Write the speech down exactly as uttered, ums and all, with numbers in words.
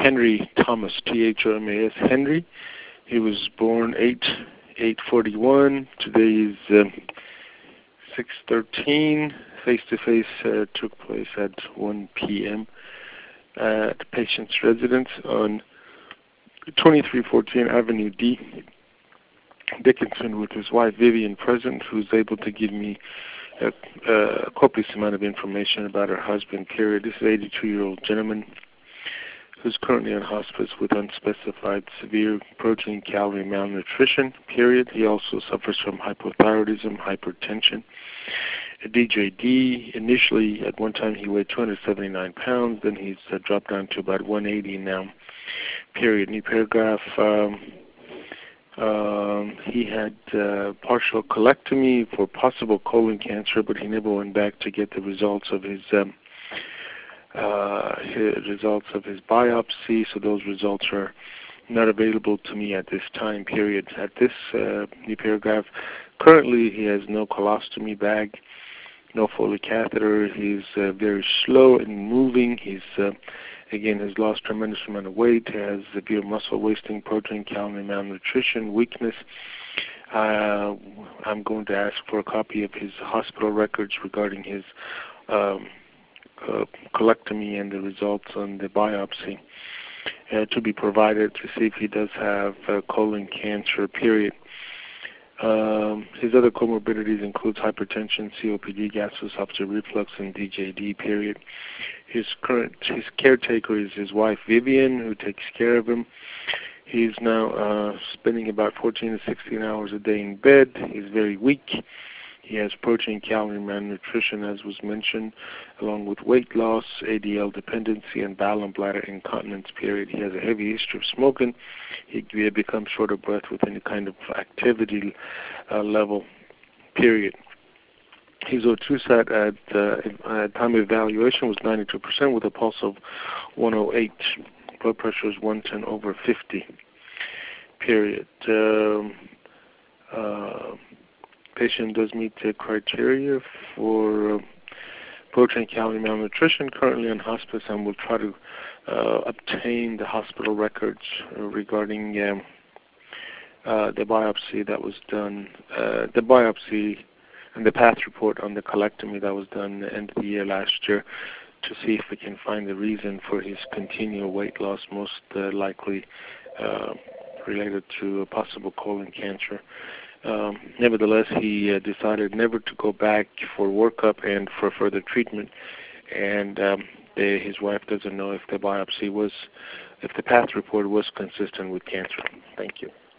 Henry Thomas, T H O M A S, Henry. He was born eight eight forty-one. Today is uh, six thirteen. Face-to-face uh, took place at one p m at the patient's residence on twenty-three fourteen Avenue D, Dickinson, with his wife Vivian present, who's able to give me a, a copious amount of information about her husband, period. This is an eighty-two-year-old gentleman who's currently on hospice with unspecified severe protein calorie malnutrition, period. He also suffers from hypothyroidism, hypertension, a D J D. Initially, at one time, he weighed two hundred seventy-nine pounds. Then he's uh, dropped down to about one eighty now, period. New paragraph. Um, um, he had uh, partial colectomy for possible colon cancer, but he never went back to get the results of his um, uh, his results of his biopsy. So those results are not available to me at this time, period. At this uh, new paragraph, currently he has no colostomy bag, no Foley catheter. He's uh, very slow in moving. He's uh, again has lost tremendous amount of weight. Has severe muscle wasting, protein calorie malnutrition, weakness. Uh, I'm going to ask for a copy of his hospital records regarding his um, uh, colectomy and the results on the biopsy uh, to be provided to see if he does have uh, colon cancer, period. Um, his other comorbidities includes hypertension, C O P D, gastroesophageal reflux, and D J D, period. His current his caretaker is his wife Vivian, who takes care of him. He's now uh, spending about fourteen to sixteen hours a day in bed. He's very weak. He has protein calorie malnutrition, as was mentioned, along with weight loss, A D L dependency, and bowel and bladder incontinence, period. He has a heavy history of smoking. He becomes short of breath with any kind of activity uh, level, period. His O two sat at uh, at time of evaluation was ninety-two percent with a pulse of one oh eight. Blood pressure is one ten over fifty, period. Um, uh, patient does meet the criteria for uh, protein calorie malnutrition, currently on hospice, and will try to uh, obtain the hospital records uh, regarding um, uh, the biopsy that was done, uh, the biopsy and the path report on the colectomy that was done at the end of the year last year, to see if we can find the reason for his continual weight loss, most uh, likely uh, related to a possible colon cancer. Um, nevertheless, he uh, decided never to go back for workup and for further treatment, and um, the, his wife doesn't know if the biopsy was, if the path report was consistent with cancer. Thank you.